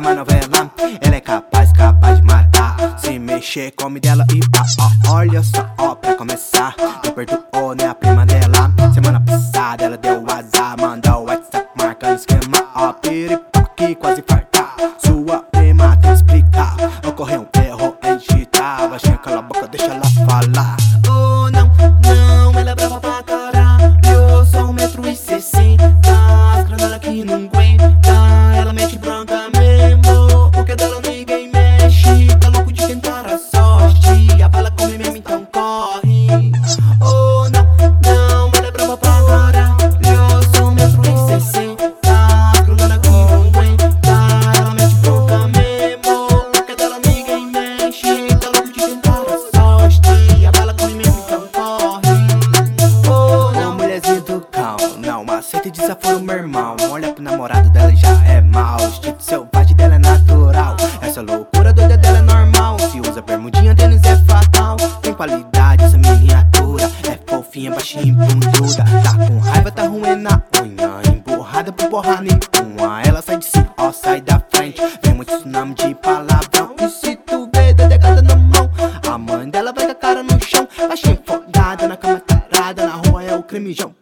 uma novela. Ela é capaz de matar. Se mexer, come dela e pá. Olha só, pra começar, não perdoou nem a prima dela. Semana passada ela deu azar, manda o WhatsApp marcando esquema. Piripaque quase fartar. Sua prima tem que explicar. Ocorreu um erro em digitar. Baixinha, cala a boca, deixa ela falar. Oh não, não, ela é brava pra caralho. Eu sou 1,60 m. As granadas que não aguenta. Ela mete branca mesmo, porque dela ninguém mexe. Tá louco de tentar a sorte. A bala come mesmo, então corre. Oh não, não, ela é brava pra caralho. Eu sou 1,60 m. As granadas que não aguenta. Ela mete branca mesmo, porque dela ninguém mexe. Tá louco de tentar a sorte. A bala come mesmo, então corre. Oh não, mulherzinha do cão, não aceita desaforo, meu irmão. Olha pro namorado dela, já é mal. O instinto selvagem dela é natural. Essa loucura doida dela é normal. Se usa bermudinha, tênis é fatal. Tem qualidade essa miniatura. É fofinha, baixinha e bunduda. Tá com raiva, tá ruim na unha. Emburrada por porra nenhuma. Ela sai de si, sai da frente. Vem muito tsunami de palavrão. E se tu vê, tá dedicada na mão. A mãe dela vai com a cara no chão. Baixinha folgada, na cama tarada. Na rua é o crimijão.